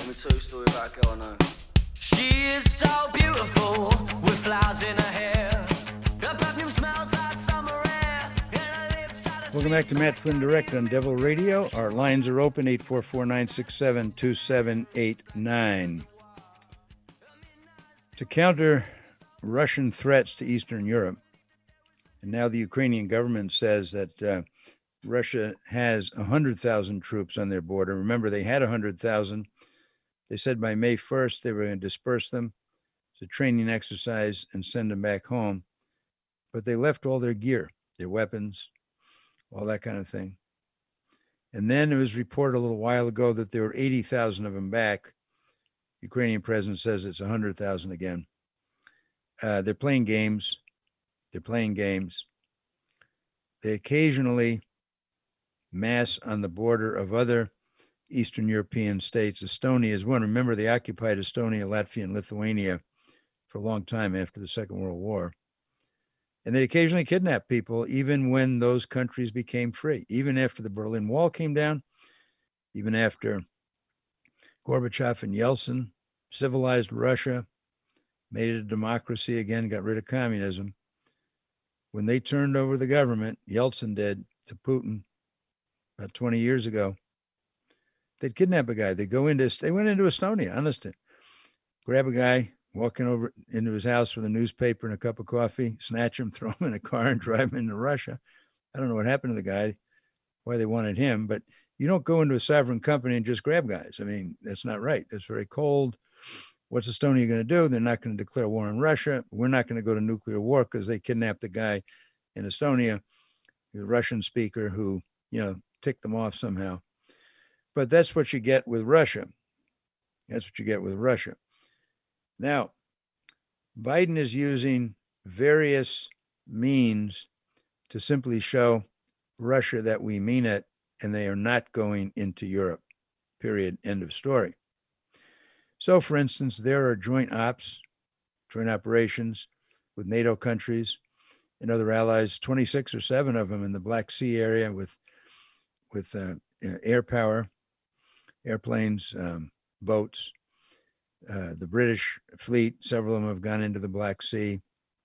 me tell you a story about a girl I know. She is so beautiful with flowers in her hair. Her perfume smells like summer air. And her lips are the Welcome back to Matt Flynn Direct on Devil Radio. Our lines are open, 844-967-2789. To counter Russian threats to Eastern Europe, and now the Ukrainian government says that Russia has 100,000 troops on their border. Remember, they had 100,000. They said by May 1st, they were going to disperse them. It's a training exercise and send them back home. But they left all their gear, their weapons, all that kind of thing. And then it was reported a little while ago that there were 80,000 of them back. Ukrainian president says it's 100,000 again. They're playing games. They occasionally mass on the border of other Eastern European states. Estonia is one. Remember, they occupied Estonia, Latvia, and Lithuania for a long time after the Second World War. And they occasionally kidnap people, even when those countries became free, even after the Berlin Wall came down, even after Gorbachev and Yeltsin civilized Russia, made it a democracy again, got rid of communism. When they turned over the government, Yeltsin did, to Putin about 20 years ago, they'd kidnap a guy. They went into Estonia, honestly, grab a guy, walking over into his house with a newspaper and a cup of coffee, snatch him, throw him in a car and drive him into Russia. I don't know what happened to the guy, why they wanted him, but you don't go into a sovereign company and just grab guys. I mean, that's not right. It's very cold. What's Estonia going to do? They're not going to declare war on Russia. We're not going to go to nuclear war because they kidnapped a guy in Estonia, the Russian speaker who, ticked them off somehow. But that's what you get with Russia. Now, Biden is using various means to simply show Russia that we mean it and they are not going into Europe, period, end of story. So, for instance, there are joint operations with NATO countries and other allies, 26 or 7 of them in the Black Sea area with air power, airplanes, boats. The British fleet, several of them have gone into the Black Sea.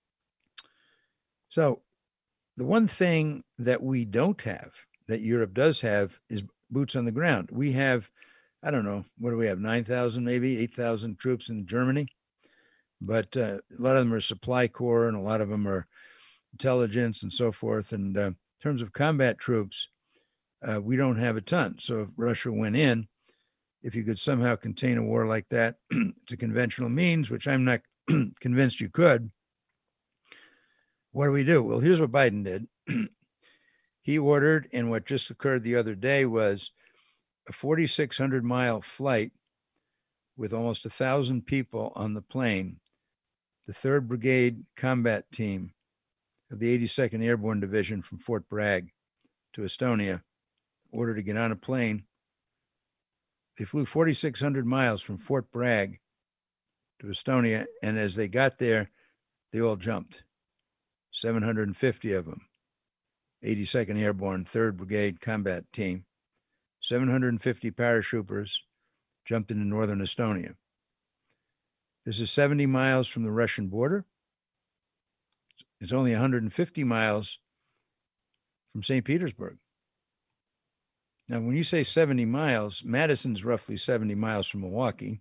So the one thing that we don't have, that Europe does have, is boots on the ground. We have, I don't know, what do we have, 9,000 maybe, 8,000 troops in Germany. But a lot of them are supply corps and a lot of them are intelligence and so forth. And in terms of combat troops, we don't have a ton. So if Russia went in, if you could somehow contain a war like that to conventional means, which I'm not convinced you could, what do? Well, here's what Biden did. He ordered, and what just occurred the other day was a 4,600-mile flight with almost 1,000 people on the plane, the 3rd Brigade Combat Team of the 82nd Airborne Division from Fort Bragg to Estonia, ordered to get on a plane. They flew 4,600 miles from Fort Bragg to Estonia, and as they got there, they all jumped. 750 of them. 82nd Airborne, 3rd Brigade Combat Team. 750 paratroopers jumped into northern Estonia. This is 70 miles from the Russian border. It's only 150 miles from St. Petersburg. Now, when you say 70 miles, Madison's roughly 70 miles from Milwaukee.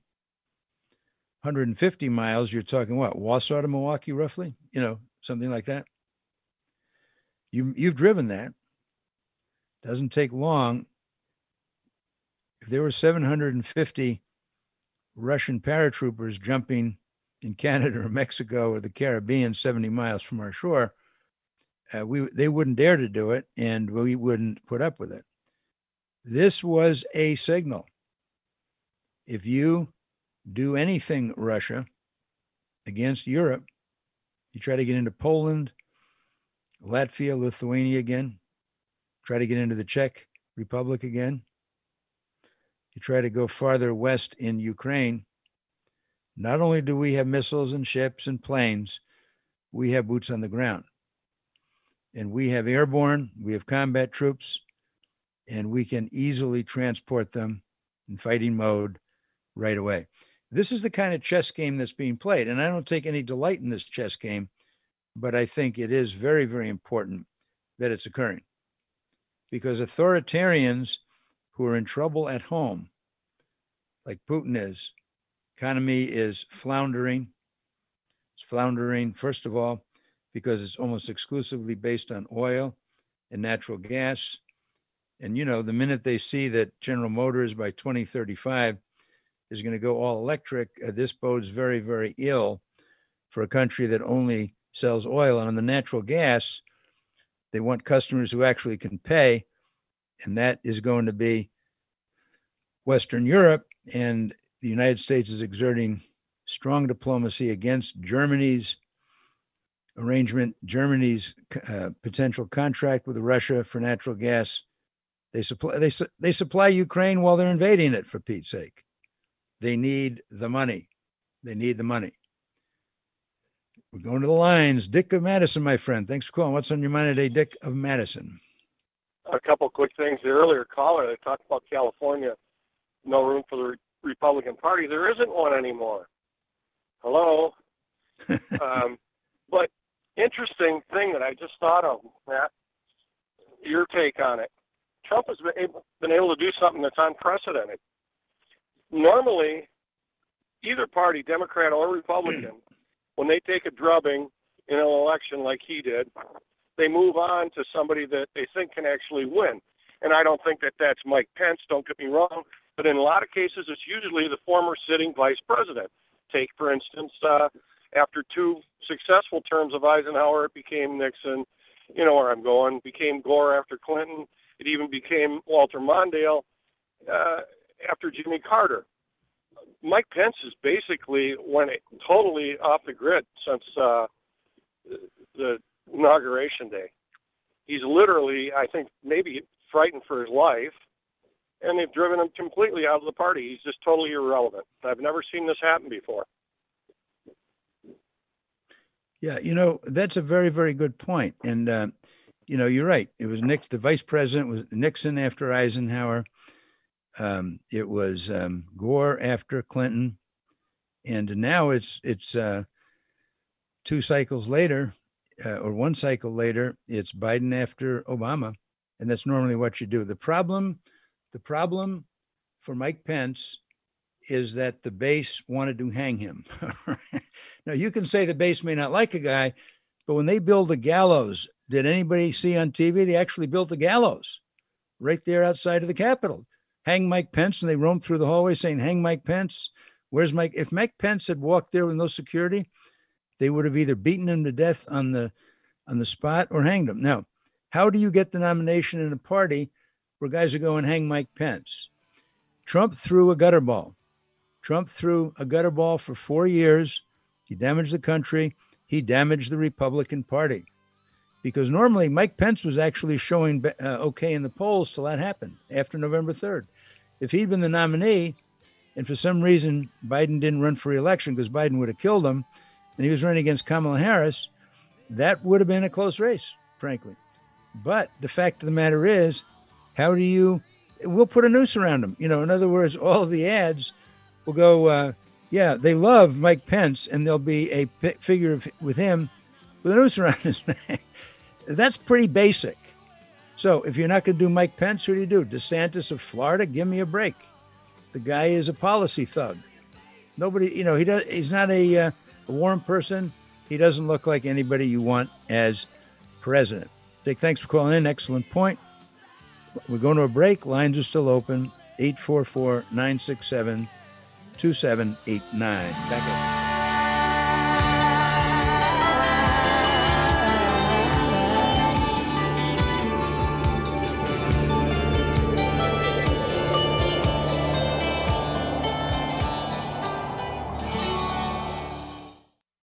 150 miles, you're talking what? Warsaw to Milwaukee, roughly? Something like that. You've driven that. Doesn't take long. If there were 750 Russian paratroopers jumping in Canada or Mexico or the Caribbean 70 miles from our shore, they wouldn't dare to do it, and we wouldn't put up with it. This was a signal. If you do anything, Russia, against Europe, you try to get into Poland, Latvia, Lithuania again, try to get into the Czech Republic again, you try to go farther west in Ukraine, not only do we have missiles and ships and planes, we have boots on the ground. And we have airborne, we have combat troops, and we can easily transport them in fighting mode right away. This is the kind of chess game that's being played. And I don't take any delight in this chess game, but I think it is very, very important that it's occurring, because authoritarians who are in trouble at home, like Putin is, economy is floundering. It's floundering, first of all, because it's almost exclusively based on oil and natural gas. And, you know, the minute they see that General Motors by 2035 is going to go all electric, this bodes very, very ill for a country that only sells oil. And on the natural gas, they want customers who actually can pay. And that is going to be Western Europe. And the United States is exerting strong diplomacy against Germany's arrangement, Germany's potential contract with Russia for natural gas. They supply Ukraine while they're invading it, for Pete's sake. They need the money. They need the money. We're going to the lines. Dick of Madison, my friend. Thanks for calling. What's on your mind today, Dick of Madison? A couple quick things. The earlier caller, they talked about California, no room for the Republican Party. There isn't one anymore. Hello? But interesting thing that I just thought of, Matt, your take on it. Trump has been able to do something that's unprecedented. Normally, either party, Democrat or Republican, when they take a drubbing in an election like he did, they move on to somebody that they think can actually win. And I don't think that that's Mike Pence, don't get me wrong, but in a lot of cases, it's usually the former sitting vice president. Take, for instance, after two successful terms of Eisenhower, it became Nixon. You know where I'm going. Became Gore after Clinton. It even became Walter Mondale after Jimmy Carter. Mike Pence has basically went totally off the grid since the inauguration day. He's literally, I think, maybe frightened for his life, and they've driven him completely out of the party. He's just totally irrelevant. I've never seen this happen before. Yeah, you know, that's a very, very good point. And, you know, you're right. It was the vice president was Nixon after Eisenhower. It was Gore after Clinton. And now it's 2 cycles later, or 1 cycle later, it's Biden after Obama. And that's normally what you do. The problem for Mike Pence is that the base wanted to hang him. Now, you can say the base may not like a guy, but when they build a gallows, did anybody see on TV? They actually built a gallows right there outside of the Capitol. Hang Mike Pence, and they roamed through the hallway saying, hang Mike Pence. Where's Mike? If Mike Pence had walked there with no security, they would have either beaten him to death on the spot or hanged him. Now, how do you get the nomination in a party where guys are going, hang Mike Pence? Trump threw a gutter ball. Trump threw a gutter ball for 4 years. He damaged the country. He damaged the Republican Party. Because normally Mike Pence was actually showing okay in the polls till that happened after November 3rd. If he'd been the nominee, and for some reason Biden didn't run for re-election because Biden would have killed him, and he was running against Kamala Harris, that would have been a close race, frankly. But the fact of the matter is, we'll put a noose around him. You know, in other words, all of the ads will go, yeah, they love Mike Pence, and there'll be a figure with him with a noose around his neck. That's pretty basic. So if you're not going to do Mike Pence, who do you do? DeSantis of Florida? Give me a break. The guy is a policy thug. Nobody, you know, he's not a warm person. He doesn't look like anybody you want as president. Dick, thanks for calling in. Excellent point. We're going to a break. Lines are still open. 844-967-2789. Back up.